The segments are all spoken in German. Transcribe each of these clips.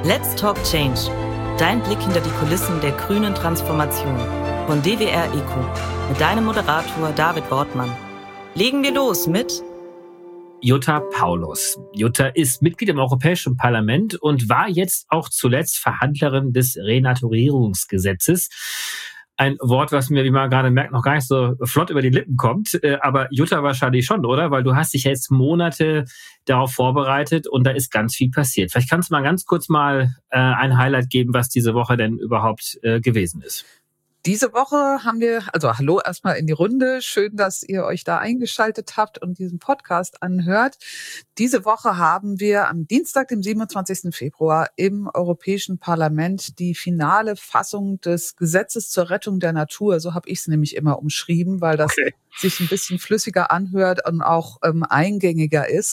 Let's Talk Change. Dein Blick hinter die Kulissen der grünen Transformation. Von DWR ECO. Mit deinem Moderator David Wortmann. Legen wir los mit Jutta Paulus. Jutta ist Mitglied im Europäischen Parlament und war jetzt auch zuletzt Verhandlerin des Renaturierungsgesetzes. Ein Wort, was mir, wie man gerade merkt, noch gar nicht so flott über die Lippen kommt. Aber Jutta wahrscheinlich schon, oder? Weil du hast dich jetzt Monate darauf vorbereitet und da ist ganz viel passiert. Vielleicht kannst du mal ganz kurz mal ein Highlight geben, was diese Woche denn überhaupt gewesen ist. Diese Woche haben wir, also hallo erstmal in die Runde. Schön, dass ihr euch da eingeschaltet habt und diesen Podcast anhört. Diese Woche haben wir am Dienstag, dem 27. Februar, im Europäischen Parlament die finale Fassung des Gesetzes zur Rettung der Natur, so habe ich es nämlich immer umschrieben, weil das sich ein bisschen flüssiger anhört und auch eingängiger ist,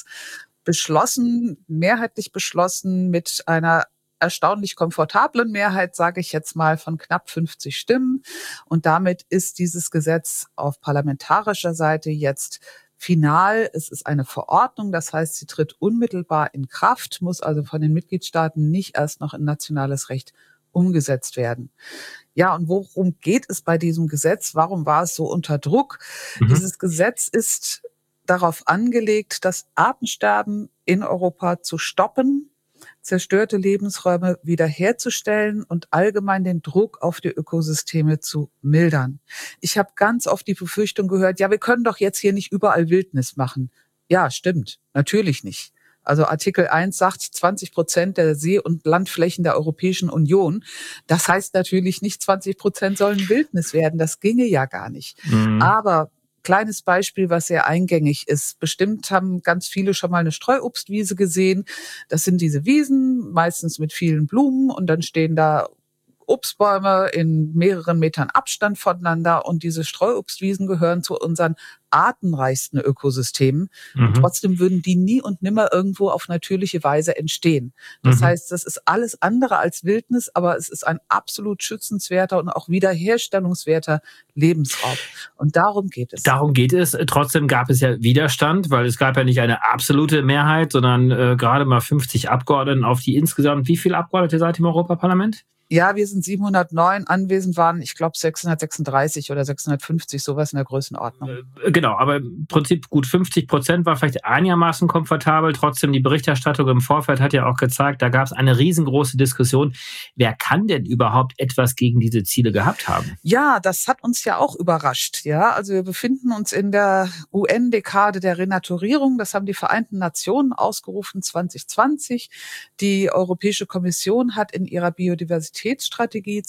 mehrheitlich beschlossen mit einer erstaunlich komfortablen Mehrheit, sage ich jetzt mal, von knapp 50 Stimmen. Und damit ist dieses Gesetz auf parlamentarischer Seite jetzt final. Es ist eine Verordnung, das heißt, sie tritt unmittelbar in Kraft, muss also von den Mitgliedstaaten nicht erst noch in nationales Recht umgesetzt werden. Ja, und worum geht es bei diesem Gesetz? Warum war es so unter Druck? Dieses Gesetz ist darauf angelegt, das Artensterben in Europa zu stoppen, zerstörte Lebensräume wiederherzustellen und allgemein den Druck auf die Ökosysteme zu mildern. Ich habe ganz oft die Befürchtung gehört, ja, wir können doch jetzt hier nicht überall Wildnis machen. Ja, stimmt, natürlich nicht. Also Artikel 1 sagt 20% der See- und Landflächen der Europäischen Union. Das heißt natürlich nicht 20% sollen Wildnis werden. Das ginge ja gar nicht. Aber kleines Beispiel, was sehr eingängig ist. Bestimmt haben ganz viele schon mal eine Streuobstwiese gesehen. Das sind diese Wiesen, meistens mit vielen Blumen, und dann stehen da Obstbäume in mehreren Metern Abstand voneinander, und diese Streuobstwiesen gehören zu unseren artenreichsten Ökosystemen. Und trotzdem würden die nie und nimmer irgendwo auf natürliche Weise entstehen. Das heißt, das ist alles andere als Wildnis, aber es ist ein absolut schützenswerter und auch wiederherstellungswerter Lebensraum. Und darum geht es. Darum geht es. Trotzdem gab es ja Widerstand, weil es gab ja nicht eine absolute Mehrheit, sondern gerade mal 50 Abgeordneten auf die insgesamt, wie viele Abgeordnete seid ihr im Europaparlament? Ja, wir sind 709, anwesend waren, ich glaube, 636 oder 650, sowas in der Größenordnung. Genau, aber im Prinzip gut 50% war vielleicht einigermaßen komfortabel. Trotzdem, die Berichterstattung im Vorfeld hat ja auch gezeigt, da gab es eine riesengroße Diskussion. Wer kann denn überhaupt etwas gegen diese Ziele gehabt haben? Ja, das hat uns ja auch überrascht. Ja, also wir befinden uns in der UN-Dekade der Renaturierung. Das haben die Vereinten Nationen ausgerufen 2020. Die Europäische Kommission hat in ihrer Biodiversitätsstrategie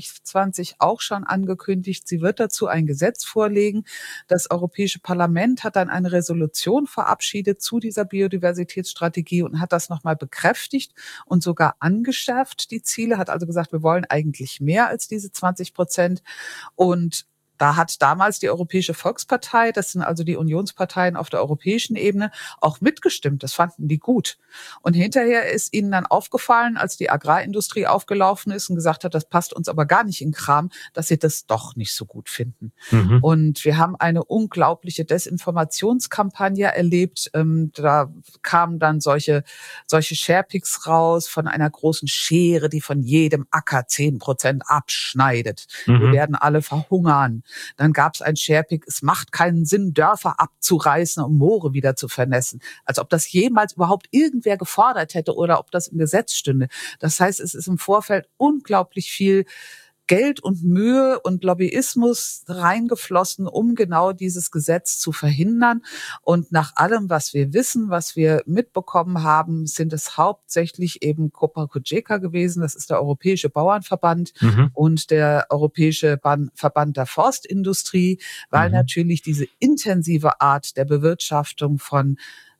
2020 auch schon angekündigt, sie wird dazu ein Gesetz vorlegen. Das Europäische Parlament hat dann eine Resolution verabschiedet zu dieser Biodiversitätsstrategie und hat das nochmal bekräftigt und sogar angeschärft, die Ziele, hat also gesagt, wir wollen eigentlich mehr als diese 20%. Und da hat damals die Europäische Volkspartei, das sind also die Unionsparteien auf der europäischen Ebene, auch mitgestimmt. Das fanden die gut. Und hinterher ist ihnen dann aufgefallen, als die Agrarindustrie aufgelaufen ist und gesagt hat, das passt uns aber gar nicht in den Kram, dass sie das doch nicht so gut finden. Und wir haben eine unglaubliche Desinformationskampagne erlebt. Da kamen dann solche Sharepics raus von einer großen Schere, die von jedem Acker 10% abschneidet. Wir werden alle verhungern. Dann gab es ein Sharepick, es macht keinen Sinn, Dörfer abzureißen, um Moore wieder zu vernässen. Als ob das jemals überhaupt irgendwer gefordert hätte oder ob das im Gesetz stünde. Das heißt, es ist im Vorfeld unglaublich viel Geld und Mühe und Lobbyismus reingeflossen, um genau dieses Gesetz zu verhindern. Und nach allem, was wir wissen, was wir mitbekommen haben, sind es hauptsächlich eben Copa-Cogeca gewesen. Das ist der Europäische Bauernverband und der Europäische Verband der Forstindustrie, weil natürlich diese intensive Art der Bewirtschaftung von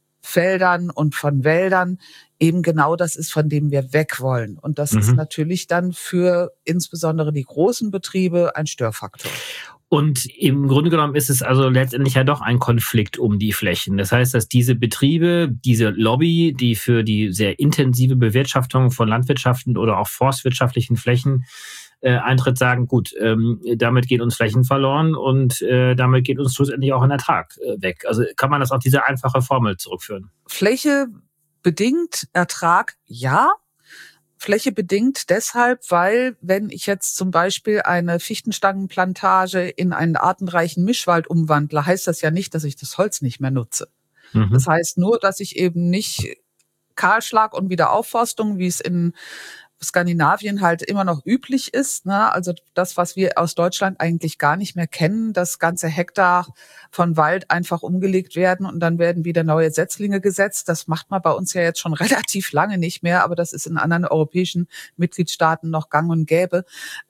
Feldern und von Wäldern eben genau das ist, von dem wir weg wollen. Und das ist natürlich dann für insbesondere die großen Betriebe ein Störfaktor. Und im Grunde genommen ist es also letztendlich ja doch ein Konflikt um die Flächen. Das heißt, dass diese Betriebe, diese Lobby, die für die sehr intensive Bewirtschaftung von landwirtschaftlichen oder auch forstwirtschaftlichen Flächen eintritt, sagen, gut, damit gehen uns Flächen verloren und damit geht uns schlussendlich auch ein Ertrag weg. Also kann man das auf diese einfache Formel zurückführen? Fläche bedingt, Ertrag ja. flächebedingt deshalb, weil wenn ich jetzt zum Beispiel eine Fichtenstangenplantage in einen artenreichen Mischwald umwandle, heißt das ja nicht, dass ich das Holz nicht mehr nutze. Das heißt nur, dass ich eben nicht Kahlschlag und Wiederaufforstung, wie es in Skandinavien halt immer noch üblich ist, ne? Also das, was wir aus Deutschland eigentlich gar nicht mehr kennen, dass ganze Hektar von Wald einfach umgelegt werden und dann werden wieder neue Setzlinge gesetzt. Das macht man bei uns ja jetzt schon relativ lange nicht mehr, aber das ist in anderen europäischen Mitgliedstaaten noch gang und gäbe.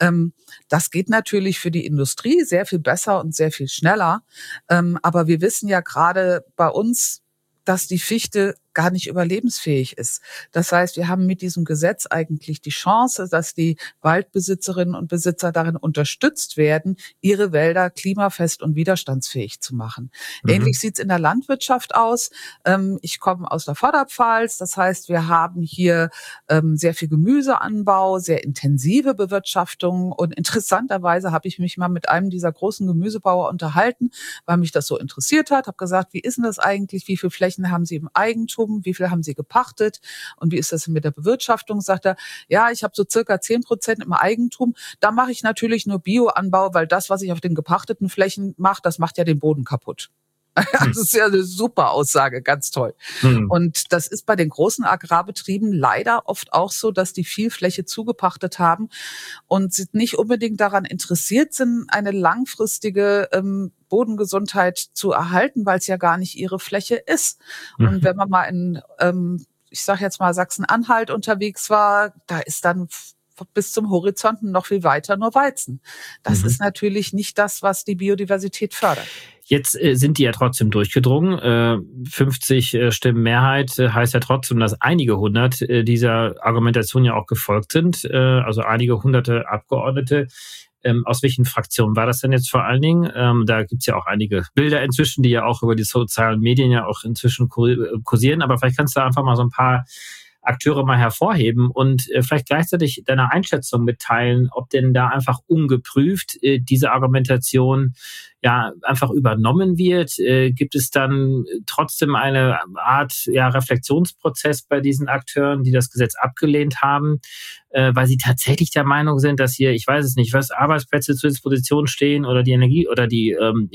Das geht natürlich für die Industrie sehr viel besser und sehr viel schneller. Aber wir wissen ja gerade bei uns, dass die Fichte gar nicht überlebensfähig ist. Das heißt, wir haben mit diesem Gesetz eigentlich die Chance, dass die Waldbesitzerinnen und Besitzer darin unterstützt werden, ihre Wälder klimafest und widerstandsfähig zu machen. Ähnlich sieht's in der Landwirtschaft aus. Ich komme aus der Vorderpfalz. Das heißt, wir haben hier sehr viel Gemüseanbau, sehr intensive Bewirtschaftung. Und interessanterweise habe ich mich mal mit einem dieser großen Gemüsebauer unterhalten, weil mich das so interessiert hat. Habe gesagt, wie ist denn das eigentlich? Wie viele Flächen haben Sie im Eigentum? Wie viel haben Sie gepachtet und wie ist das mit der Bewirtschaftung? Sagt er, ja, ich habe so circa 10% im Eigentum. Da mache ich natürlich nur Bioanbau, weil das, was ich auf den gepachteten Flächen mache, das macht ja den Boden kaputt. Das ist ja eine super Aussage, ganz toll. Und das ist bei den großen Agrarbetrieben leider oft auch so, dass die viel Fläche zugepachtet haben und sie nicht unbedingt daran interessiert sind, eine langfristige Bodengesundheit zu erhalten, weil es ja gar nicht ihre Fläche ist. Und wenn man mal in, ich sage jetzt mal Sachsen-Anhalt unterwegs war, da ist dann bis zum Horizont noch viel weiter nur Weizen. Das ist natürlich nicht das, was die Biodiversität fördert. Jetzt sind die ja trotzdem durchgedrungen. 50 Stimmen Mehrheit heißt ja trotzdem, dass einige hundert dieser Argumentation ja auch gefolgt sind. Also einige hunderte Abgeordnete. Aus welchen Fraktionen war das denn jetzt vor allen Dingen? Da gibt's ja auch einige Bilder inzwischen, die ja auch über die sozialen Medien ja auch inzwischen kursieren. Aber vielleicht kannst du einfach mal so ein paar Akteure mal hervorheben und vielleicht gleichzeitig deine Einschätzung mitteilen, ob denn da einfach ungeprüft diese Argumentation ja einfach übernommen wird. Gibt es dann trotzdem eine Art Reflexionsprozess bei diesen Akteuren, die das Gesetz abgelehnt haben, weil sie tatsächlich der Meinung sind, dass hier, ich weiß es nicht, was Arbeitsplätze zur Disposition stehen oder die Energie oder die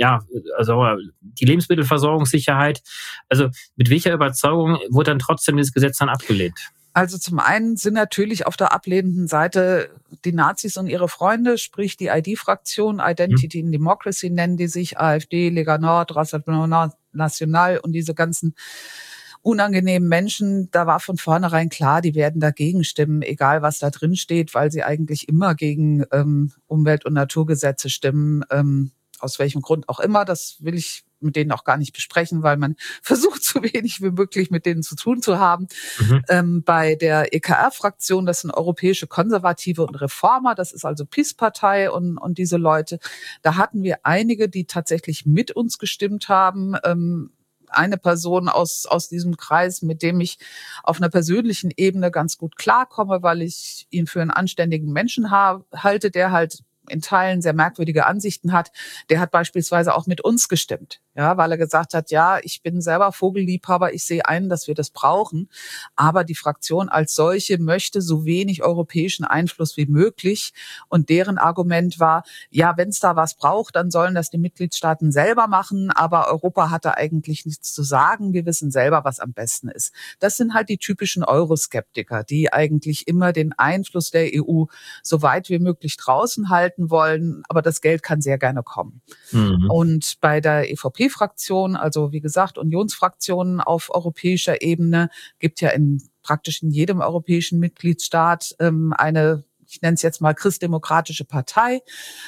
die Lebensmittelversorgungssicherheit. Also mit welcher Überzeugung wurde dann trotzdem dieses Gesetz dann abgelehnt? Also zum einen sind natürlich auf der ablehnenden Seite die Nazis und ihre Freunde, sprich die ID-Fraktion, Identity and Democracy nennen die sich, AfD, Lega Nord, Rassemblement National und diese ganzen unangenehmen Menschen. Da war von vornherein klar, die werden dagegen stimmen, egal was da drin steht, weil sie eigentlich immer gegen Umwelt- und Naturgesetze stimmen, aus welchem Grund auch immer. Das will ich mit denen auch gar nicht besprechen, weil man versucht, so wenig wie möglich mit denen zu tun zu haben. Bei der EKR-Fraktion, das sind europäische Konservative und Reformer, das ist also PiS-Partei und diese Leute, da hatten wir einige, die tatsächlich mit uns gestimmt haben. Eine Person aus diesem Kreis, mit dem ich auf einer persönlichen Ebene ganz gut klarkomme, weil ich ihn für einen anständigen Menschen halte, der halt in Teilen sehr merkwürdige Ansichten hat, der hat beispielsweise auch mit uns gestimmt, ja, weil er gesagt hat, ja, ich bin selber Vogelliebhaber, ich sehe ein, dass wir das brauchen, aber die Fraktion als solche möchte so wenig europäischen Einfluss wie möglich und deren Argument war, ja, wenn es da was braucht, dann sollen das die Mitgliedstaaten selber machen, aber Europa hat da eigentlich nichts zu sagen, wir wissen selber, was am besten ist. Das sind halt die typischen Euroskeptiker, die eigentlich immer den Einfluss der EU so weit wie möglich draußen halten wollen, aber das Geld kann sehr gerne kommen. Und bei der EVP-Fraktion, also wie gesagt, Unionsfraktionen auf europäischer Ebene, gibt ja praktisch in jedem europäischen Mitgliedstaat eine, ich nenne es jetzt mal christdemokratische Partei.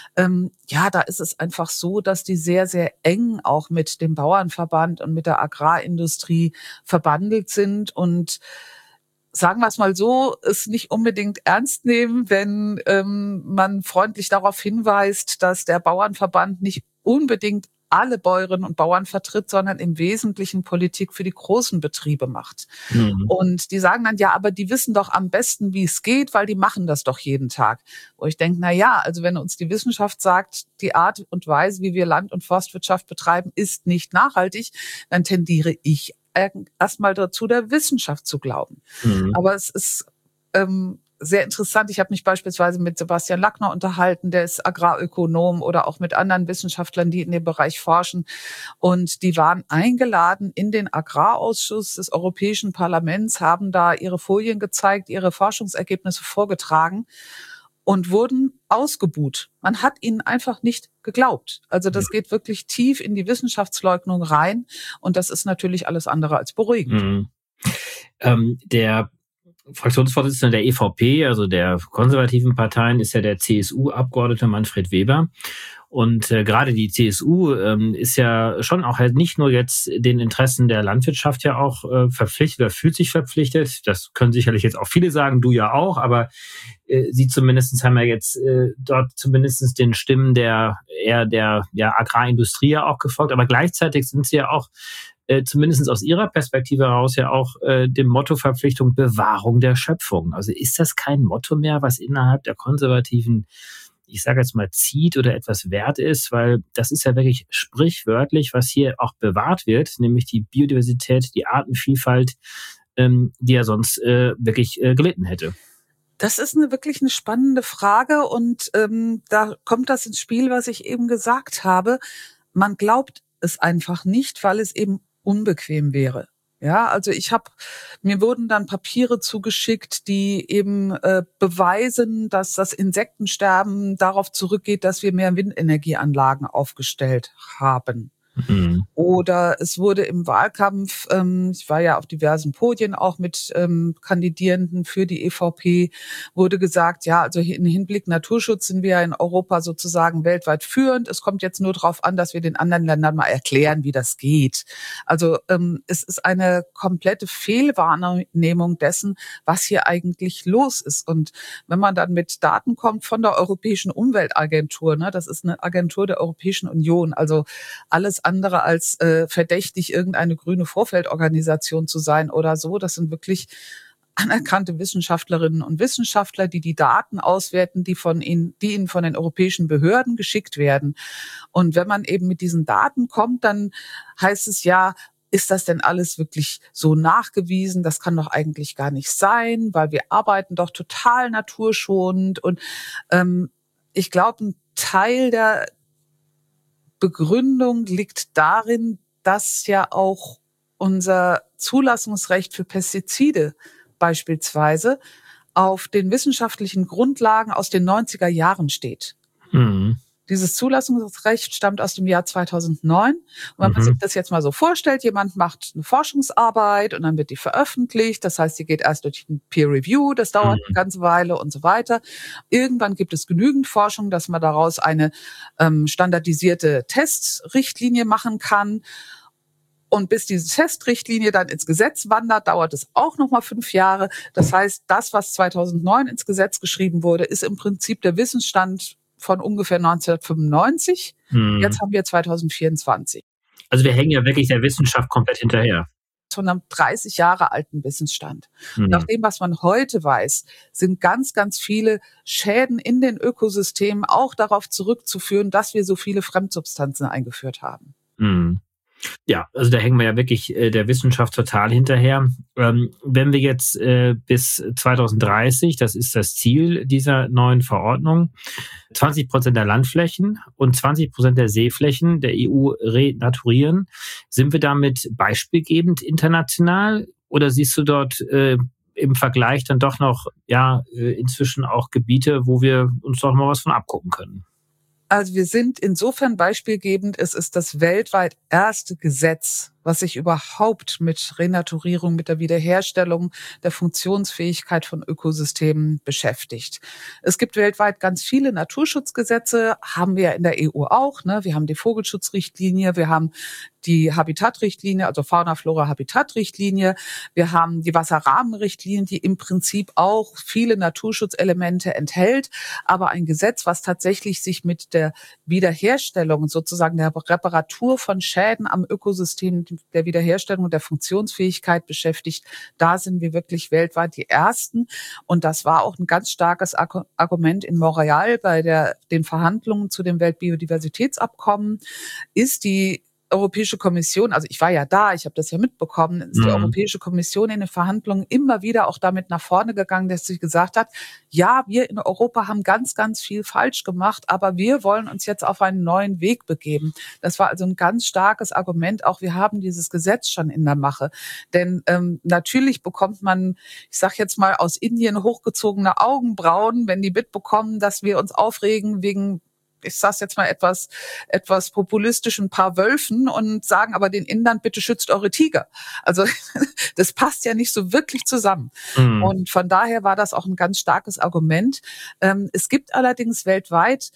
Da ist es einfach so, dass die sehr, sehr eng auch mit dem Bauernverband und mit der Agrarindustrie verbandelt sind und sagen wir es mal so, es nicht unbedingt ernst nehmen, wenn man freundlich darauf hinweist, dass der Bauernverband nicht unbedingt alle Bäuerinnen und Bauern vertritt, sondern im Wesentlichen Politik für die großen Betriebe macht. Und die sagen dann, ja, aber die wissen doch am besten, wie es geht, weil die machen das doch jeden Tag. Wo ich denke, na ja, also wenn uns die Wissenschaft sagt, die Art und Weise, wie wir Land- und Forstwirtschaft betreiben, ist nicht nachhaltig, dann tendiere ich erstmal dazu, der Wissenschaft zu glauben. Aber es ist sehr interessant. Ich habe mich beispielsweise mit Sebastian Lackner unterhalten, der ist Agrarökonom, oder auch mit anderen Wissenschaftlern, die in dem Bereich forschen. Und die waren eingeladen in den Agrarausschuss des Europäischen Parlaments, haben da ihre Folien gezeigt, ihre Forschungsergebnisse vorgetragen und wurden ausgebuht. Man hat ihnen einfach nicht geglaubt. Also das geht wirklich tief in die Wissenschaftsleugnung rein. Und das ist natürlich alles andere als beruhigend. Der Fraktionsvorsitzende der EVP, also der konservativen Parteien, ist ja der CSU-Abgeordnete Manfred Weber. Und gerade die CSU ist ja schon auch halt nicht nur jetzt den Interessen der Landwirtschaft ja auch verpflichtet oder fühlt sich verpflichtet. Das können sicherlich jetzt auch viele sagen, du ja auch, aber sie zumindest haben ja jetzt dort zumindest den Stimmen der Agrarindustrie ja auch gefolgt. Aber gleichzeitig sind sie ja auch zumindest aus ihrer Perspektive heraus ja auch dem Motto Verpflichtung Bewahrung der Schöpfung. Also ist das kein Motto mehr, was innerhalb der Konservativen, ich sage jetzt mal, zieht oder etwas wert ist? Weil das ist ja wirklich sprichwörtlich, was hier auch bewahrt wird, nämlich die Biodiversität, die Artenvielfalt, die ja sonst wirklich gelitten hätte. Das ist wirklich eine spannende Frage, und da kommt das ins Spiel, was ich eben gesagt habe. Man glaubt es einfach nicht, weil es eben unbequem wäre. Ja, also mir wurden dann Papiere zugeschickt, die eben beweisen, dass das Insektensterben darauf zurückgeht, dass wir mehr Windenergieanlagen aufgestellt haben. Mhm. Oder es wurde im Wahlkampf, ich war ja auf diversen Podien auch mit Kandidierenden für die EVP, wurde gesagt, ja, also im Hinblick Naturschutz sind wir ja in Europa sozusagen weltweit führend. Es kommt jetzt nur darauf an, dass wir den anderen Ländern mal erklären, wie das geht. Also es ist eine komplette Fehlwahrnehmung dessen, was hier eigentlich los ist. Und wenn man dann mit Daten kommt von der Europäischen Umweltagentur, ne, das ist eine Agentur der Europäischen Union, also alles andere als verdächtig, irgendeine grüne Vorfeldorganisation zu sein oder so. Das sind wirklich anerkannte Wissenschaftlerinnen und Wissenschaftler, die Daten auswerten, die ihnen von den europäischen Behörden geschickt werden. Und wenn man eben mit diesen Daten kommt, dann heißt es ja, ist das denn alles wirklich so nachgewiesen? Das kann doch eigentlich gar nicht sein, weil wir arbeiten doch total naturschonend. Und ich glaube, ein Teil der Begründung liegt darin, dass ja auch unser Zulassungsrecht für Pestizide beispielsweise auf den wissenschaftlichen Grundlagen aus den 90er Jahren steht. Mhm. Dieses Zulassungsrecht stammt aus dem Jahr 2009. Und wenn man sich das jetzt mal so vorstellt, jemand macht eine Forschungsarbeit und dann wird die veröffentlicht. Das heißt, die geht erst durch ein Peer Review, das dauert eine ganze Weile und so weiter. Irgendwann gibt es genügend Forschung, dass man daraus eine standardisierte Testrichtlinie machen kann. Und bis diese Testrichtlinie dann ins Gesetz wandert, dauert es auch nochmal 5 Jahre. Das heißt, das, was 2009 ins Gesetz geschrieben wurde, ist im Prinzip der Wissensstand von ungefähr 1995. Jetzt haben wir 2024. Also wir hängen ja wirklich der Wissenschaft komplett hinterher. Von einem 30 Jahre alten Wissensstand. Nach dem, was man heute weiß, sind ganz, ganz viele Schäden in den Ökosystemen auch darauf zurückzuführen, dass wir so viele Fremdsubstanzen eingeführt haben. Ja, also da hängen wir ja wirklich der Wissenschaft total hinterher. Wenn wir jetzt bis 2030, das ist das Ziel dieser neuen Verordnung, 20% der Landflächen und 20% der Seeflächen der EU renaturieren, sind wir damit beispielgebend international, oder siehst du dort im Vergleich dann doch noch inzwischen auch Gebiete, wo wir uns doch mal was von abgucken können? Also wir sind insofern beispielgebend, es ist das weltweit erste Gesetz, was sich überhaupt mit Renaturierung, mit der Wiederherstellung der Funktionsfähigkeit von Ökosystemen beschäftigt. Es gibt weltweit ganz viele Naturschutzgesetze, haben wir in der EU auch. Ne? Wir haben die Vogelschutzrichtlinie, wir haben die Habitatrichtlinie, also Fauna-Flora-Habitatrichtlinie. Wir haben die Wasserrahmenrichtlinie, die im Prinzip auch viele Naturschutzelemente enthält. Aber ein Gesetz, was tatsächlich sich mit der Wiederherstellung, sozusagen der Reparatur von Schäden am Ökosystem, der Wiederherstellung und der Funktionsfähigkeit beschäftigt, da sind wir wirklich weltweit die Ersten. Und das war auch ein ganz starkes Argument in Montreal bei den Verhandlungen zu dem Weltbiodiversitätsabkommen, ist die Europäische Kommission, also ich war ja da, ich habe das ja mitbekommen, ist die Europäische Kommission in den Verhandlungen immer wieder auch damit nach vorne gegangen, dass sie gesagt hat, ja, wir in Europa haben ganz, ganz viel falsch gemacht, aber wir wollen uns jetzt auf einen neuen Weg begeben. Das war also ein ganz starkes Argument, auch wir haben dieses Gesetz schon in der Mache. Denn natürlich bekommt man, ich sage jetzt mal, aus Indien hochgezogene Augenbrauen, wenn die mitbekommen, dass wir uns aufregen wegen, ich sag's jetzt mal etwas populistisch, ein paar Wölfen und sagen aber den Indern, bitte schützt eure Tiger. Also das passt ja nicht so wirklich zusammen. Und von daher war das auch ein ganz starkes Argument. Es gibt allerdings weltweit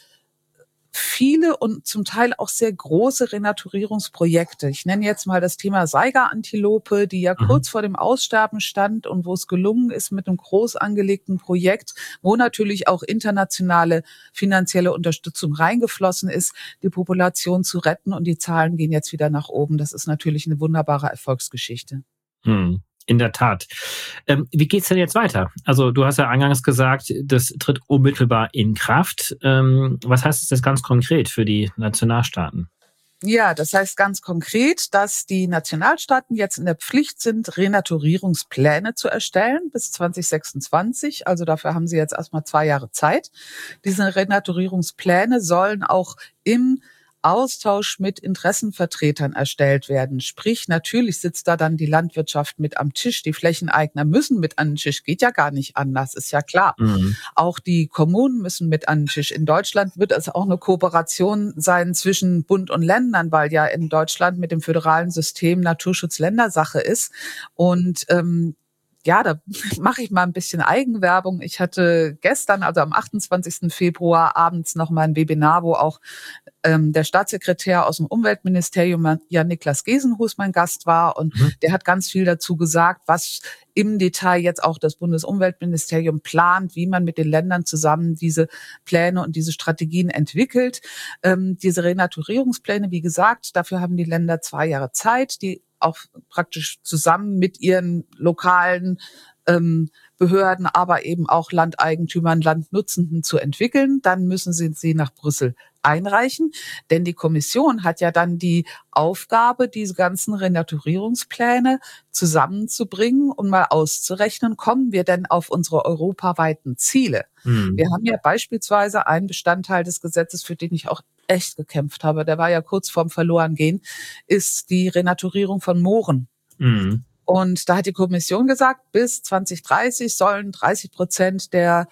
viele und zum Teil auch sehr große Renaturierungsprojekte. Ich nenne jetzt mal das Thema Saiga-Antilope, die ja kurz vor dem Aussterben stand und wo es gelungen ist mit einem groß angelegten Projekt, wo natürlich auch internationale finanzielle Unterstützung reingeflossen ist, die Population zu retten, und die Zahlen gehen jetzt wieder nach oben. Das ist natürlich eine wunderbare Erfolgsgeschichte. In der Tat. Wie geht's denn jetzt weiter? Also du hast ja eingangs gesagt, das tritt unmittelbar in Kraft. Was heißt das jetzt ganz konkret für die Nationalstaaten? Ja, das heißt ganz konkret, dass die Nationalstaaten jetzt in der Pflicht sind, Renaturierungspläne zu erstellen bis 2026. Also dafür haben sie jetzt erstmal 2 Jahre Zeit. Diese Renaturierungspläne sollen auch im Austausch mit Interessenvertretern erstellt werden. Sprich, natürlich sitzt da dann die Landwirtschaft mit am Tisch. Die Flächeneigner müssen mit an den Tisch. Geht ja gar nicht anders, ist ja klar. Auch die Kommunen müssen mit an den Tisch. In Deutschland wird es auch eine Kooperation sein zwischen Bund und Ländern, weil ja in Deutschland mit dem föderalen System Naturschutz Ländersache ist. Und ja, da mache ich mal ein bisschen Eigenwerbung. Ich hatte gestern, also am 28. Februar abends noch mal ein Webinar, wo auch der Staatssekretär aus dem Umweltministerium, Jan-Niklas Gesenhus, mein Gast war. Und der hat ganz viel dazu gesagt, was im Detail jetzt auch das Bundesumweltministerium plant, wie man mit den Ländern zusammen diese Pläne und diese Strategien entwickelt. Diese Renaturierungspläne, wie gesagt, dafür haben die Länder 2 Jahre Zeit, die auch praktisch zusammen mit ihren lokalen Behörden, aber eben auch Landeigentümern, Landnutzenden zu entwickeln. Dann müssen sie nach Brüssel einreichen, denn die Kommission hat ja dann die Aufgabe, diese ganzen Renaturierungspläne zusammenzubringen und mal auszurechnen, kommen wir denn auf unsere europaweiten Ziele? Wir haben ja beispielsweise einen Bestandteil des Gesetzes, für den ich auch echt gekämpft habe, der war ja kurz vorm Verlorengehen, ist die Renaturierung von Mooren. Und da hat die Kommission gesagt, bis 2030 sollen 30% der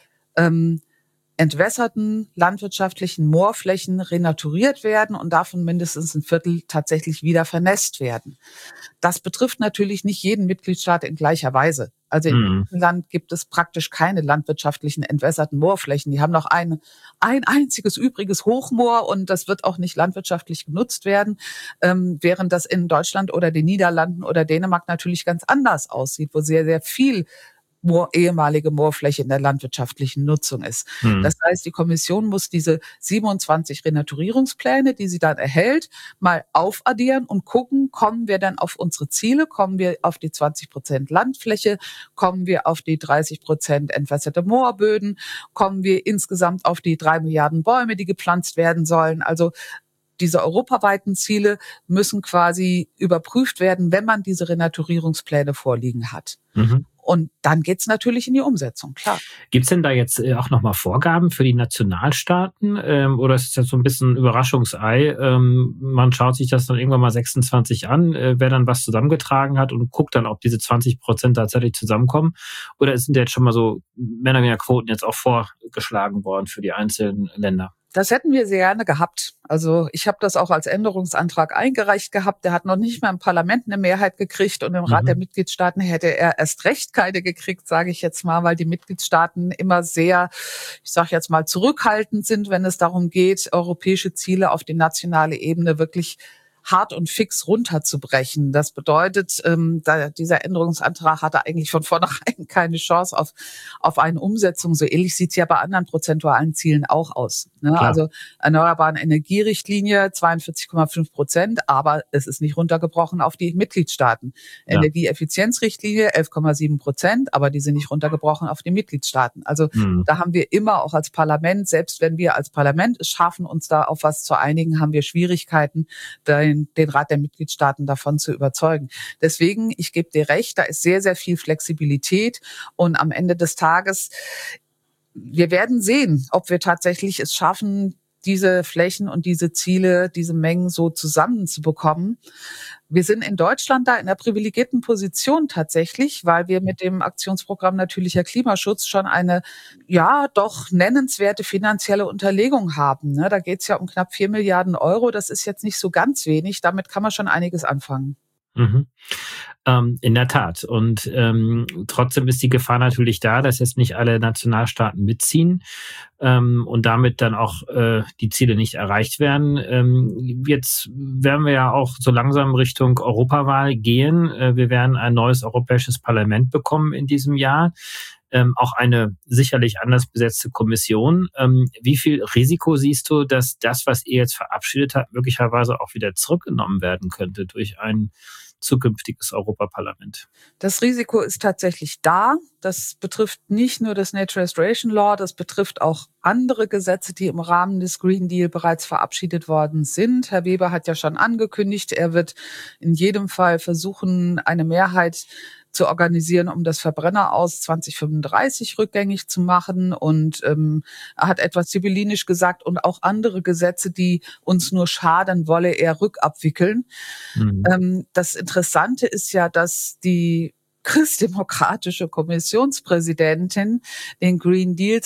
entwässerten landwirtschaftlichen Moorflächen renaturiert werden und davon mindestens ein Viertel tatsächlich wieder vernässt werden. Das betrifft natürlich nicht jeden Mitgliedstaat in gleicher Weise. Also in Land gibt es praktisch keine landwirtschaftlichen entwässerten Moorflächen. Die haben noch ein einziges übriges Hochmoor und das wird auch nicht landwirtschaftlich genutzt werden, während das in Deutschland oder den Niederlanden oder Dänemark natürlich ganz anders aussieht, wo sehr, sehr viel ehemalige Moorfläche in der landwirtschaftlichen Nutzung ist. Das heißt, die Kommission muss diese 27 Renaturierungspläne, die sie dann erhält, mal aufaddieren und gucken, kommen wir dann auf unsere Ziele, kommen wir auf die 20% Landfläche, kommen wir auf die 30% entwässerte Moorböden, kommen wir insgesamt auf die 3 Milliarden Bäume, die gepflanzt werden sollen. Also diese europaweiten Ziele müssen quasi überprüft werden, wenn man diese Renaturierungspläne vorliegen hat. Und dann geht's natürlich in die Umsetzung, klar. Gibt's denn da jetzt auch nochmal Vorgaben für die Nationalstaaten? Oder ist das so ein bisschen ein Überraschungsei? Man schaut sich das dann irgendwann mal 26 an, wer dann was zusammengetragen hat und guckt dann, ob diese 20% tatsächlich zusammenkommen? Oder sind jetzt schon mal so mehr oder weniger Quoten jetzt auch vorgeschlagen worden für die einzelnen Länder? Das hätten wir sehr gerne gehabt. Also ich habe das auch als Änderungsantrag eingereicht gehabt. Der hat noch nicht mal im Parlament eine Mehrheit gekriegt und im Rat der Mitgliedstaaten hätte er erst recht keine gekriegt, sage ich jetzt mal, weil die Mitgliedstaaten immer sehr, ich sage jetzt mal, zurückhaltend sind, wenn es darum geht, europäische Ziele auf die nationale Ebene wirklich hart und fix runterzubrechen. Das bedeutet, dieser Änderungsantrag hatte eigentlich von vornherein keine Chance auf eine Umsetzung. So ähnlich sieht es ja bei anderen prozentualen Zielen auch aus. Ne? Also erneuerbaren Energierichtlinie 42,5%, aber es ist nicht runtergebrochen auf die Mitgliedstaaten. Ja. Energieeffizienzrichtlinie 11,7%, aber die sind nicht runtergebrochen auf die Mitgliedstaaten. Also da haben wir immer auch als Parlament, selbst wenn wir als Parlament es schaffen, uns da auf was zu einigen, haben wir Schwierigkeiten, den Rat der Mitgliedstaaten davon zu überzeugen. Deswegen, ich gebe dir recht, da ist sehr, sehr viel Flexibilität und am Ende des Tages, wir werden sehen, ob wir tatsächlich es schaffen, diese Flächen und diese Ziele, diese Mengen so zusammenzubekommen. Wir sind in Deutschland da in einer privilegierten Position tatsächlich, weil wir mit dem Aktionsprogramm Natürlicher Klimaschutz schon eine, ja, doch nennenswerte finanzielle Unterlegung haben. Da geht es ja um knapp 4 Milliarden Euro. Das ist jetzt nicht so ganz wenig. Damit kann man schon einiges anfangen. Mhm. In der Tat. Und trotzdem ist die Gefahr natürlich da, dass jetzt nicht alle Nationalstaaten mitziehen und damit dann auch die Ziele nicht erreicht werden. Jetzt werden wir ja auch so langsam Richtung Europawahl gehen. Wir werden ein neues Europäisches Parlament bekommen in diesem Jahr. Auch eine sicherlich anders besetzte Kommission. Wie viel Risiko siehst du, dass das, was ihr jetzt verabschiedet habt, möglicherweise auch wieder zurückgenommen werden könnte durch ein zukünftiges Europaparlament? Das Risiko ist tatsächlich da. Das betrifft nicht nur das Nature Restoration Law, das betrifft auch andere Gesetze, die im Rahmen des Green Deal bereits verabschiedet worden sind. Herr Weber hat ja schon angekündigt, er wird in jedem Fall versuchen, eine Mehrheit zu organisieren, um das Verbrenneraus 2035 rückgängig zu machen. Und er hat etwas sibyllinisch gesagt und auch andere Gesetze, die uns nur schaden, wolle er rückabwickeln. Mhm. Das Interessante ist ja, dass die christdemokratische Kommissionspräsidentin den Green Deal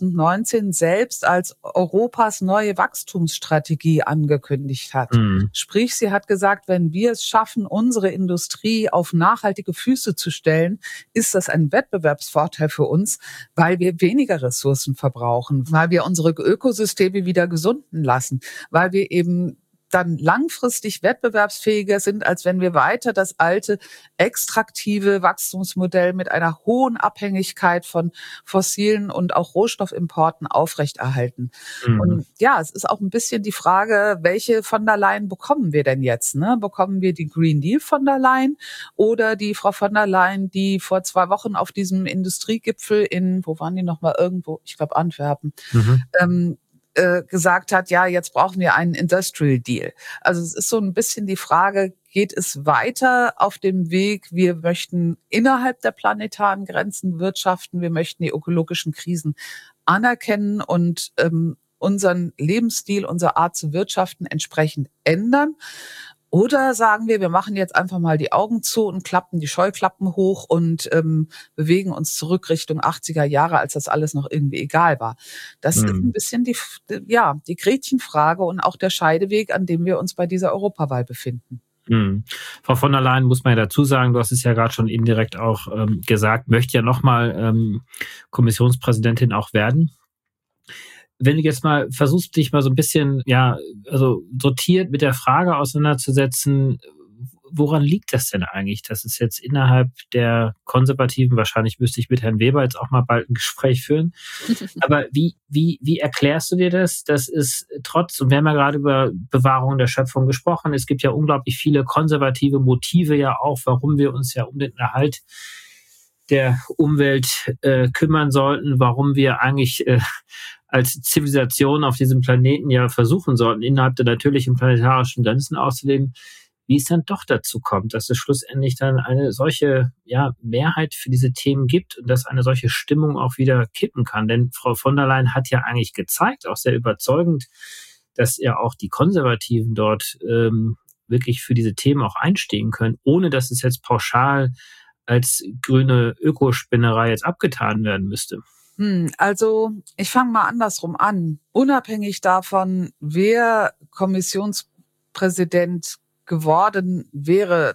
2019 selbst als Europas neue Wachstumsstrategie angekündigt hat. Mhm. Sprich, sie hat gesagt, wenn wir es schaffen, unsere Industrie auf nachhaltige Füße zu stellen, ist das ein Wettbewerbsvorteil für uns, weil wir weniger Ressourcen verbrauchen, weil wir unsere Ökosysteme wieder gesunden lassen, weil wir eben dann langfristig wettbewerbsfähiger sind, als wenn wir weiter das alte extraktive Wachstumsmodell mit einer hohen Abhängigkeit von fossilen und auch Rohstoffimporten aufrechterhalten. Mhm. Und ja, es ist auch ein bisschen die Frage, welche von der Leyen bekommen wir denn jetzt? Bekommen wir die Green Deal von der Leyen oder die Frau von der Leyen, die vor 2 Wochen auf diesem Industriegipfel wo waren die nochmal irgendwo? Ich glaube Antwerpen. Mhm. Gesagt hat, ja, jetzt brauchen wir einen Industrial Deal. Also es ist so ein bisschen die Frage, geht es weiter auf dem Weg, wir möchten innerhalb der planetaren Grenzen wirtschaften, wir möchten die ökologischen Krisen anerkennen und unseren Lebensstil, unsere Art zu wirtschaften entsprechend ändern. Oder sagen wir machen jetzt einfach mal die Augen zu und klappen die Scheuklappen hoch und bewegen uns zurück Richtung 80er Jahre, als das alles noch irgendwie egal war. Das ist ein bisschen die Gretchenfrage und auch der Scheideweg, an dem wir uns bei dieser Europawahl befinden. Frau von der Leyen, muss man ja dazu sagen, du hast es ja gerade schon indirekt auch gesagt, möchte ja nochmal Kommissionspräsidentin auch werden. Wenn du jetzt mal versuchst, dich mal so ein bisschen, sortiert mit der Frage auseinanderzusetzen, woran liegt das denn eigentlich, dass es jetzt innerhalb der Konservativen, wahrscheinlich müsste ich mit Herrn Weber jetzt auch mal bald ein Gespräch führen, aber wie erklärst du dir das, dass es und wir haben ja gerade über Bewahrung der Schöpfung gesprochen, es gibt ja unglaublich viele konservative Motive ja auch, warum wir uns ja um den Erhalt der Umwelt kümmern sollten, warum wir eigentlich als Zivilisation auf diesem Planeten ja versuchen sollten, innerhalb der natürlichen planetarischen Grenzen auszuleben, wie es dann doch dazu kommt, dass es schlussendlich dann eine solche Mehrheit für diese Themen gibt und dass eine solche Stimmung auch wieder kippen kann. Denn Frau von der Leyen hat ja eigentlich gezeigt, auch sehr überzeugend, dass ja auch die Konservativen dort wirklich für diese Themen auch einstehen können, ohne dass es jetzt pauschal als grüne Ökospinnerei jetzt abgetan werden müsste. Also ich fange mal andersrum an. Unabhängig davon, wer Kommissionspräsident geworden wäre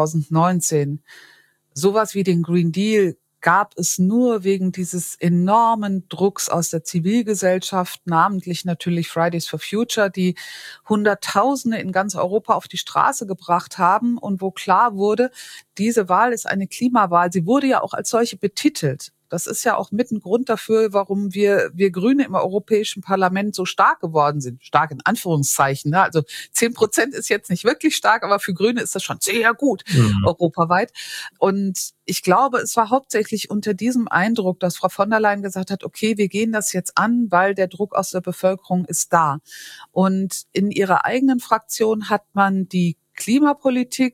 2019, sowas wie den Green Deal gab es nur wegen dieses enormen Drucks aus der Zivilgesellschaft, namentlich natürlich Fridays for Future, die Hunderttausende in ganz Europa auf die Straße gebracht haben und wo klar wurde, diese Wahl ist eine Klimawahl. Sie wurde ja auch als solche betitelt. Das ist ja auch mit ein Grund dafür, warum wir Grüne im Europäischen Parlament so stark geworden sind. Stark in Anführungszeichen. Ne? Also 10% ist jetzt nicht wirklich stark, aber für Grüne ist das schon sehr gut, europaweit. Und ich glaube, es war hauptsächlich unter diesem Eindruck, dass Frau von der Leyen gesagt hat, okay, wir gehen das jetzt an, weil der Druck aus der Bevölkerung ist da. Und in ihrer eigenen Fraktion hat man die Klimapolitik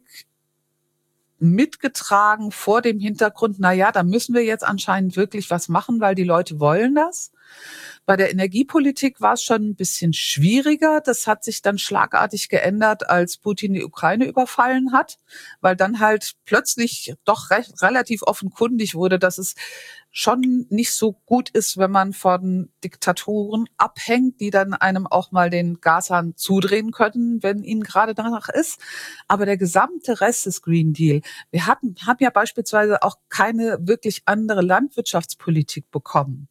mitgetragen vor dem Hintergrund, da müssen wir jetzt anscheinend wirklich was machen, weil die Leute wollen das. Bei der Energiepolitik war es schon ein bisschen schwieriger. Das hat sich dann schlagartig geändert, als Putin die Ukraine überfallen hat, weil dann halt plötzlich doch relativ offenkundig wurde, dass es schon nicht so gut ist, wenn man von Diktaturen abhängt, die dann einem auch mal den Gashahn zudrehen können, wenn ihnen gerade danach ist. Aber der gesamte Rest des Green Deal, wir haben ja beispielsweise auch keine wirklich andere Landwirtschaftspolitik bekommen.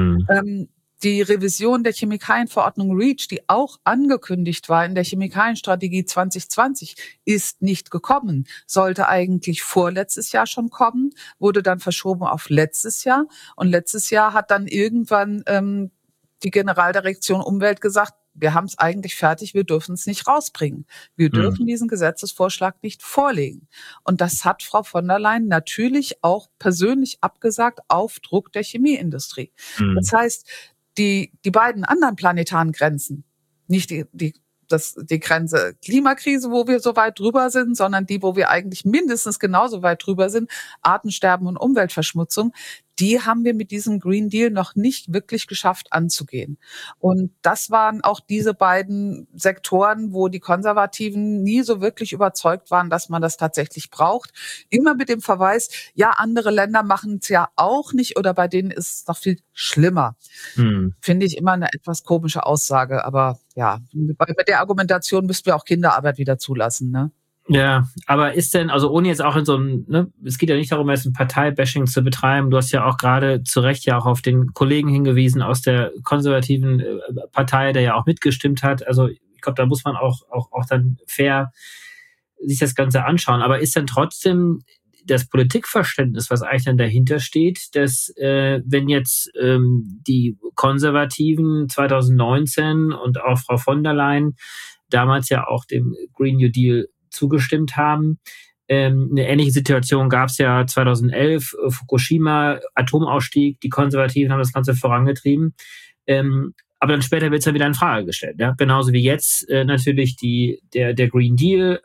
Die Revision der Chemikalienverordnung REACH, die auch angekündigt war in der Chemikalienstrategie 2020, ist nicht gekommen. Sollte eigentlich vorletztes Jahr schon kommen, wurde dann verschoben auf letztes Jahr. Und letztes Jahr hat dann irgendwann die Generaldirektion Umwelt gesagt, wir haben es eigentlich fertig, wir dürfen es nicht rausbringen. Wir dürfen diesen Gesetzesvorschlag nicht vorlegen. Und das hat Frau von der Leyen natürlich auch persönlich abgesagt auf Druck der Chemieindustrie. Das heißt, die beiden anderen planetaren Grenzen, nicht die Grenze Klimakrise, wo wir so weit drüber sind, sondern die, wo wir eigentlich mindestens genauso weit drüber sind, Artensterben und Umweltverschmutzung, die haben wir mit diesem Green Deal noch nicht wirklich geschafft anzugehen. Und das waren auch diese beiden Sektoren, wo die Konservativen nie so wirklich überzeugt waren, dass man das tatsächlich braucht. Immer mit dem Verweis, ja, andere Länder machen es ja auch nicht oder bei denen ist es noch viel schlimmer. Finde ich immer eine etwas komische Aussage, aber ja, bei der Argumentation müssten wir auch Kinderarbeit wieder zulassen, ne? Ja, aber ist denn, also ohne jetzt auch in so einem, es geht ja nicht darum, jetzt ein Parteibashing zu betreiben. Du hast ja auch gerade zu Recht ja auch auf den Kollegen hingewiesen aus der konservativen Partei, der ja auch mitgestimmt hat. Also ich glaube, da muss man auch dann fair sich das Ganze anschauen. Aber ist denn trotzdem das Politikverständnis, was eigentlich dann dahinter steht, dass wenn jetzt die Konservativen 2019 und auch Frau von der Leyen damals ja auch dem Green New Deal zugestimmt haben. Eine ähnliche Situation gab es ja 2011, Fukushima, Atomausstieg, die Konservativen haben das Ganze vorangetrieben. Aber dann später wird es ja wieder in Frage gestellt. Ja? Genauso wie jetzt natürlich der Green Deal.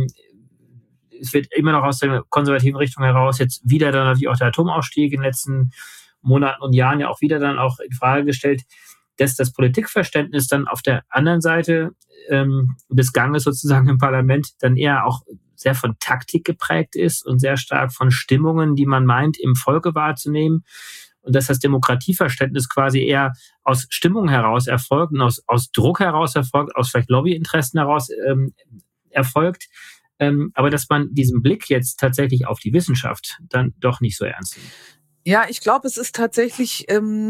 Es wird immer noch aus der konservativen Richtung heraus jetzt wieder dann natürlich auch der Atomausstieg in den letzten Monaten und Jahren ja auch wieder dann auch in Frage gestellt, dass das Politikverständnis dann auf der anderen Seite des Ganges sozusagen im Parlament dann eher auch sehr von Taktik geprägt ist und sehr stark von Stimmungen, die man meint, im Volke wahrzunehmen. Und dass das Demokratieverständnis quasi eher aus Stimmung heraus erfolgt und aus Druck heraus erfolgt, aus vielleicht Lobbyinteressen heraus erfolgt. Aber dass man diesen Blick jetzt tatsächlich auf die Wissenschaft dann doch nicht so ernst nimmt. Ja, ich glaube, es ist tatsächlich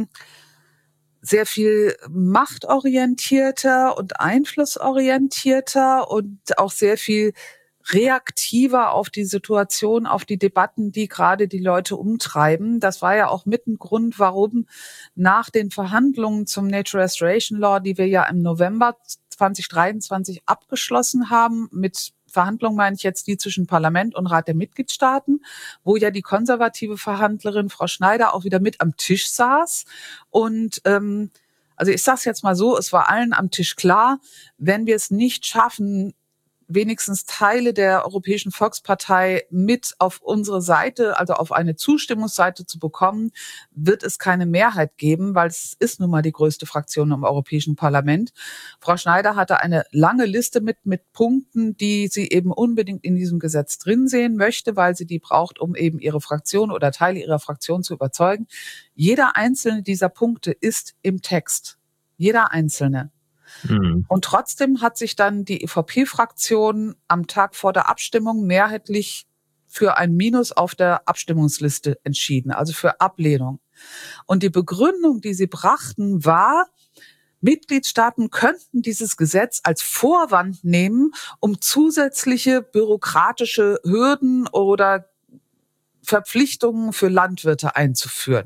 sehr viel machtorientierter und einflussorientierter und auch sehr viel reaktiver auf die Situation, auf die Debatten, die gerade die Leute umtreiben. Das war ja auch mit ein Grund, warum nach den Verhandlungen zum Nature Restoration Law, die wir ja im November 2023 abgeschlossen haben, mit Verhandlungen meine ich jetzt die zwischen Parlament und Rat der Mitgliedstaaten, wo ja die konservative Verhandlerin Frau Schneider auch wieder mit am Tisch saß. Und also ich sage es jetzt mal so, es war allen am Tisch klar, wenn wir es nicht schaffen, wenigstens Teile der Europäischen Volkspartei mit auf unsere Seite, also auf eine Zustimmungsseite zu bekommen, wird es keine Mehrheit geben, weil es ist nun mal die größte Fraktion im Europäischen Parlament. Frau Schneider hatte eine lange Liste mit Punkten, die sie eben unbedingt in diesem Gesetz drin sehen möchte, weil sie die braucht, um eben ihre Fraktion oder Teile ihrer Fraktion zu überzeugen. Jeder einzelne dieser Punkte ist im Text. Jeder einzelne. Und trotzdem hat sich dann die EVP-Fraktion am Tag vor der Abstimmung mehrheitlich für ein Minus auf der Abstimmungsliste entschieden, also für Ablehnung. Und die Begründung, die sie brachten, war, Mitgliedstaaten könnten dieses Gesetz als Vorwand nehmen, um zusätzliche bürokratische Hürden oder Verpflichtungen für Landwirte einzuführen.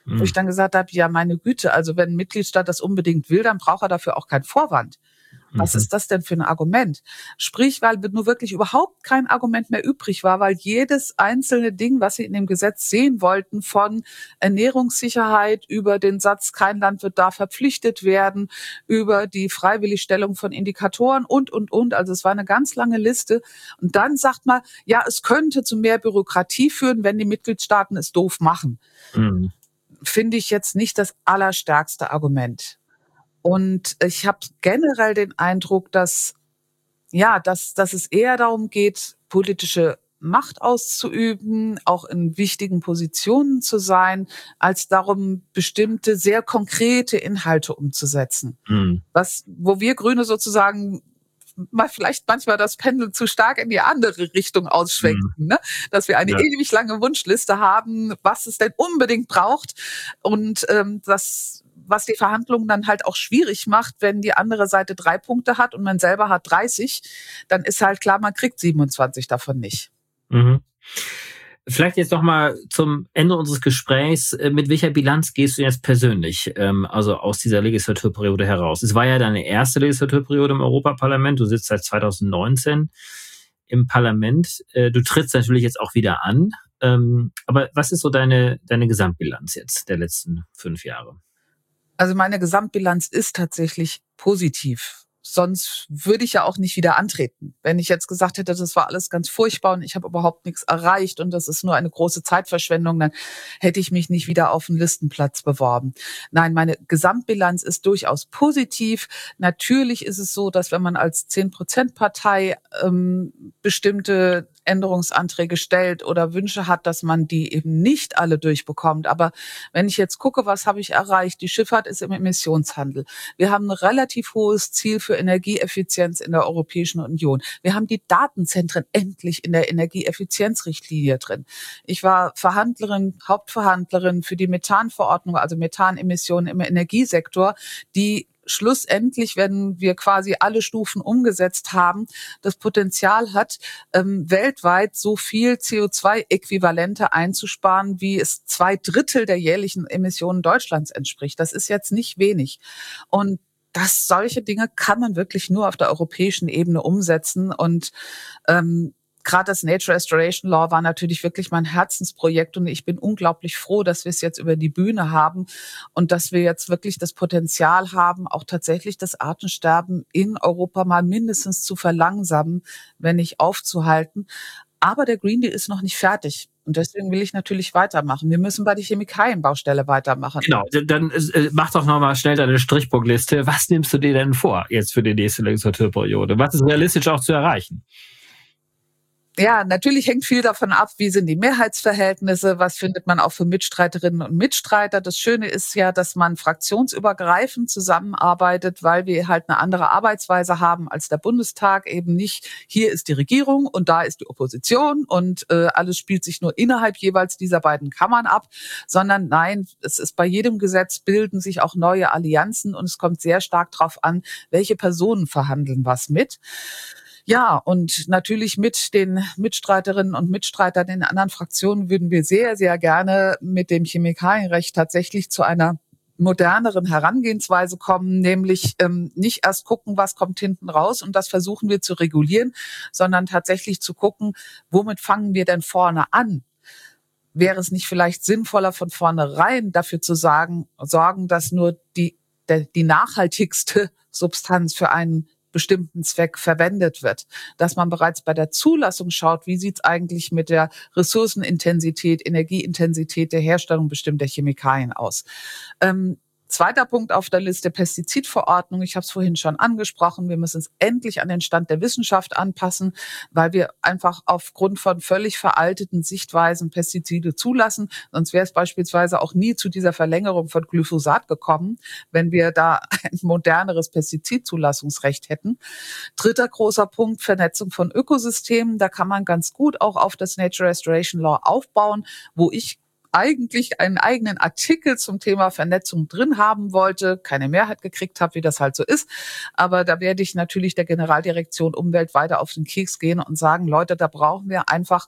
Wo ich dann gesagt habe, ja, meine Güte, also wenn ein Mitgliedstaat das unbedingt will, dann braucht er dafür auch keinen Vorwand. Was ist das denn für ein Argument? Sprich, weil nur wirklich überhaupt kein Argument mehr übrig war, weil jedes einzelne Ding, was sie in dem Gesetz sehen wollten, von Ernährungssicherheit über den Satz, kein Landwirt darf verpflichtet werden, über die Freiwilligstellung von Indikatoren und. Also es war eine ganz lange Liste. Und dann sagt man, ja, es könnte zu mehr Bürokratie führen, wenn die Mitgliedstaaten es doof machen. Finde ich jetzt nicht das allerstärkste Argument. Und ich habe generell den Eindruck, dass es eher darum geht, politische Macht auszuüben, auch in wichtigen Positionen zu sein, als darum, bestimmte sehr konkrete Inhalte umzusetzen. Wo wir Grüne sozusagen vielleicht manchmal das Pendel zu stark in die andere Richtung ausschwenken, ne? Dass wir eine ewig lange Wunschliste haben, was es denn unbedingt braucht und was die Verhandlungen dann halt auch schwierig macht, wenn die andere Seite 3 Punkte hat und man selber hat 30, dann ist halt klar, man kriegt 27 davon nicht. Vielleicht jetzt noch mal zum Ende unseres Gesprächs. Mit welcher Bilanz gehst du jetzt persönlich, also aus dieser Legislaturperiode heraus? Es war ja deine erste Legislaturperiode im Europaparlament. Du sitzt seit 2019 im Parlament. Du trittst natürlich jetzt auch wieder an. Aber was ist so deine Gesamtbilanz jetzt der letzten 5 Jahre? Also meine Gesamtbilanz ist tatsächlich positiv. Sonst würde ich ja auch nicht wieder antreten. Wenn ich jetzt gesagt hätte, das war alles ganz furchtbar und ich habe überhaupt nichts erreicht und das ist nur eine große Zeitverschwendung, dann hätte ich mich nicht wieder auf einen Listenplatz beworben. Nein, meine Gesamtbilanz ist durchaus positiv. Natürlich ist es so, dass wenn man als 10%-Partei bestimmte Änderungsanträge stellt oder Wünsche hat, dass man die eben nicht alle durchbekommt. Aber wenn ich jetzt gucke, was habe ich erreicht? Die Schifffahrt ist im Emissionshandel. Wir haben ein relativ hohes Ziel für Energieeffizienz in der Europäischen Union. Wir haben die Datenzentren endlich in der Energieeffizienzrichtlinie drin. Ich war Hauptverhandlerin für die Methanverordnung, also Methanemissionen im Energiesektor, die schlussendlich, wenn wir quasi alle Stufen umgesetzt haben, das Potenzial hat, weltweit so viel CO2-Äquivalente einzusparen, wie es 2/3 der jährlichen Emissionen Deutschlands entspricht. Das ist jetzt nicht wenig. Und solche Dinge kann man wirklich nur auf der europäischen Ebene umsetzen. Und gerade das Nature Restoration Law war natürlich wirklich mein Herzensprojekt und ich bin unglaublich froh, dass wir es jetzt über die Bühne haben und dass wir jetzt wirklich das Potenzial haben, auch tatsächlich das Artensterben in Europa mal mindestens zu verlangsamen, wenn nicht aufzuhalten. Aber der Green Deal ist noch nicht fertig. Und deswegen will ich natürlich weitermachen. Wir müssen bei der Chemikalienbaustelle weitermachen. Genau, dann mach doch nochmal schnell deine Strichburgliste. Was nimmst du dir denn vor jetzt für die nächste Legislaturperiode? Was ist realistisch auch zu erreichen? Ja, natürlich hängt viel davon ab, wie sind die Mehrheitsverhältnisse, was findet man auch für Mitstreiterinnen und Mitstreiter. Das Schöne ist ja, dass man fraktionsübergreifend zusammenarbeitet, weil wir halt eine andere Arbeitsweise haben als der Bundestag. Eben nicht, hier ist die Regierung und da ist die Opposition und alles spielt sich nur innerhalb jeweils dieser beiden Kammern ab, sondern nein, es ist bei jedem Gesetz bilden sich auch neue Allianzen und es kommt sehr stark darauf an, welche Personen verhandeln was mit. Ja, und natürlich mit den Mitstreiterinnen und Mitstreitern in anderen Fraktionen würden wir sehr, sehr gerne mit dem Chemikalienrecht tatsächlich zu einer moderneren Herangehensweise kommen, nämlich nicht erst gucken, was kommt hinten raus und das versuchen wir zu regulieren, sondern tatsächlich zu gucken, womit fangen wir denn vorne an? Wäre es nicht vielleicht sinnvoller, von vornherein dafür zu sorgen, dass nur die nachhaltigste Substanz für einen bestimmten Zweck verwendet wird, dass man bereits bei der Zulassung schaut, wie sieht es eigentlich mit der Ressourcenintensität, Energieintensität der Herstellung bestimmter Chemikalien aus. Zweiter Punkt auf der Liste, Pestizidverordnung. Ich habe es vorhin schon angesprochen. Wir müssen es endlich an den Stand der Wissenschaft anpassen, weil wir einfach aufgrund von völlig veralteten Sichtweisen Pestizide zulassen. Sonst wäre es beispielsweise auch nie zu dieser Verlängerung von Glyphosat gekommen, wenn wir da ein moderneres Pestizidzulassungsrecht hätten. Dritter großer Punkt, Vernetzung von Ökosystemen. Da kann man ganz gut auch auf das Nature Restoration Law aufbauen, wo ich eigentlich einen eigenen Artikel zum Thema Vernetzung drin haben wollte, keine Mehrheit gekriegt habe, wie das halt so ist. Aber da werde ich natürlich der Generaldirektion Umwelt weiter auf den Keks gehen und sagen, Leute, da brauchen wir einfach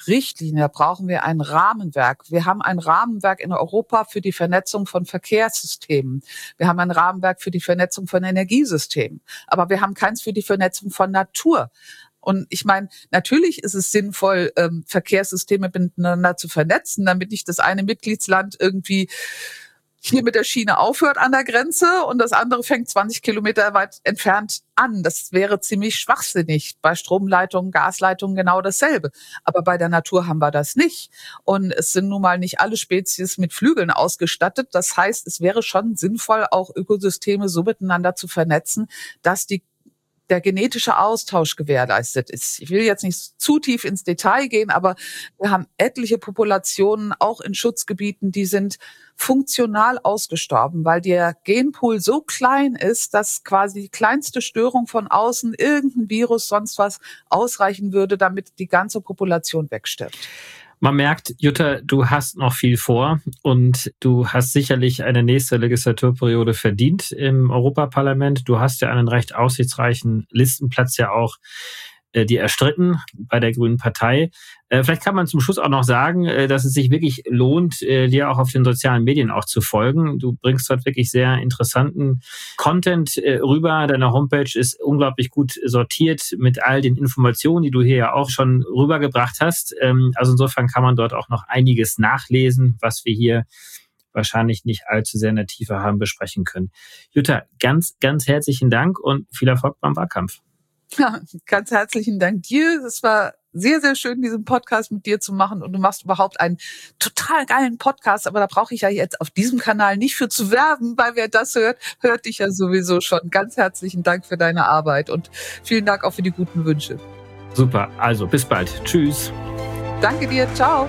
Richtlinie, da brauchen wir ein Rahmenwerk. Wir haben ein Rahmenwerk in Europa für die Vernetzung von Verkehrssystemen. Wir haben ein Rahmenwerk für die Vernetzung von Energiesystemen. Aber wir haben keins für die Vernetzung von Natur. Und ich meine, natürlich ist es sinnvoll, Verkehrssysteme miteinander zu vernetzen, damit nicht das eine Mitgliedsland irgendwie hier mit der Schiene aufhört an der Grenze und das andere fängt 20 Kilometer weit entfernt an. Das wäre ziemlich schwachsinnig. Bei Stromleitungen, Gasleitungen genau dasselbe. Aber bei der Natur haben wir das nicht. Und es sind nun mal nicht alle Spezies mit Flügeln ausgestattet. Das heißt, es wäre schon sinnvoll, auch Ökosysteme so miteinander zu vernetzen, dass der genetische Austausch gewährleistet ist. Ich will jetzt nicht zu tief ins Detail gehen, aber wir haben etliche Populationen, auch in Schutzgebieten, die sind funktional ausgestorben, weil der Genpool so klein ist, dass quasi die kleinste Störung von außen, irgendein Virus, sonst was, ausreichen würde, damit die ganze Population wegstirbt. Man merkt, Jutta, du hast noch viel vor und du hast sicherlich eine nächste Legislaturperiode verdient im Europaparlament. Du hast ja einen recht aussichtsreichen Listenplatz ja auch dir erstritten bei der Grünen Partei. Vielleicht kann man zum Schluss auch noch sagen, dass es sich wirklich lohnt, dir auch auf den sozialen Medien auch zu folgen. Du bringst dort wirklich sehr interessanten Content rüber. Deine Homepage ist unglaublich gut sortiert mit all den Informationen, die du hier ja auch schon rübergebracht hast. Also insofern kann man dort auch noch einiges nachlesen, was wir hier wahrscheinlich nicht allzu sehr in der Tiefe haben besprechen können. Jutta, ganz, ganz herzlichen Dank und viel Erfolg beim Wahlkampf. Ja, ganz herzlichen Dank dir. Es war sehr, sehr schön, diesen Podcast mit dir zu machen. Und du machst überhaupt einen total geilen Podcast. Aber da brauche ich ja jetzt auf diesem Kanal nicht für zu werben, weil wer das hört, hört dich ja sowieso schon. Ganz herzlichen Dank für deine Arbeit und vielen Dank auch für die guten Wünsche. Super, also bis bald. Tschüss. Danke dir, ciao.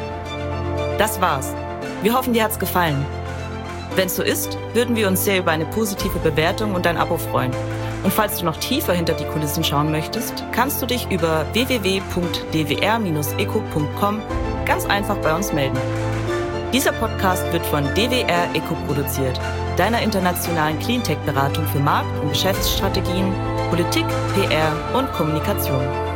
Das war's. Wir hoffen, dir hat's gefallen. Wenn es so ist, würden wir uns sehr über eine positive Bewertung und ein Abo freuen. Und falls du noch tiefer hinter die Kulissen schauen möchtest, kannst du dich über www.dwr-eco.com ganz einfach bei uns melden. Dieser Podcast wird von DWR Eco produziert, deiner internationalen Cleantech-Beratung für Markt- und Geschäftsstrategien, Politik, PR und Kommunikation.